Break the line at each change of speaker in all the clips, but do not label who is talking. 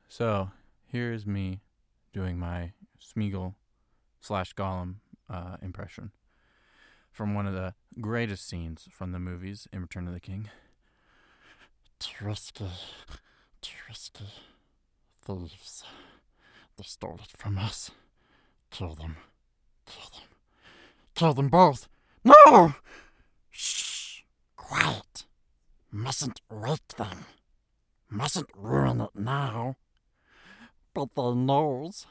So here's me doing my Smeagol slash Gollum impression from one of the greatest scenes from the movies in Return of the King. Trisky thieves. They stole it from us. Kill them. Kill them both. No! Shh! Quiet. Mustn't wake them. Mustn't ruin it now. But they knows.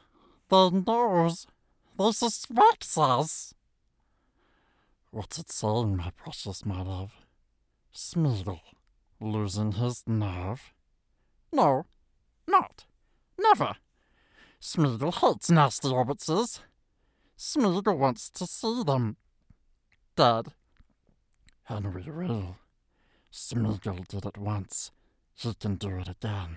They suspects us. What's it saying, my precious, my love? Smeagol losing his nerve? No, not. Never. Smeagol hates nasty hobbitses. Smeagol wants to see them dead. And we will. Smeagol did it once. He can do it again.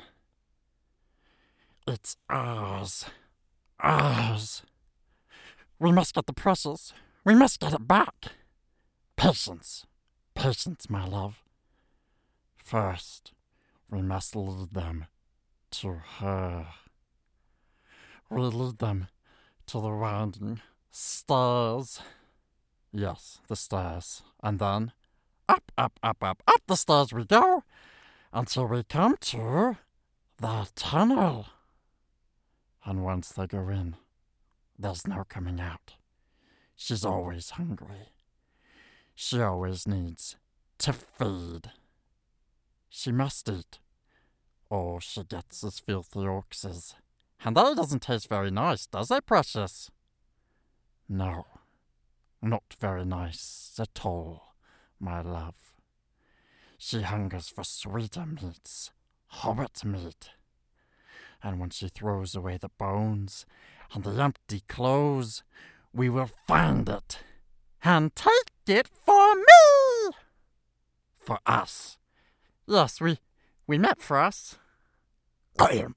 It's ours. Ours. We must get the precious. We must get it back. Patience. Patience, my love. First, we must lead them to her. We lead them to the winding stairs. Yes, the stairs. And then, up the stairs we go, until we come to the tunnel. And once they go in, there's no coming out. She's always hungry. She always needs to feed. She must eat, or she gets his filthy orcses. And that doesn't taste very nice, does it, precious? No, not very nice at all, my love. She hungers for sweeter meats, hobbit meat. And when she throws away the bones and the empty clothes, we will find it and take it for me. For us. Yes, we meant for us. The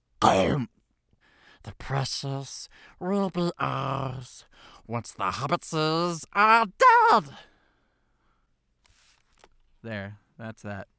precious will be ours once the hobbitses are dead. There, that's that.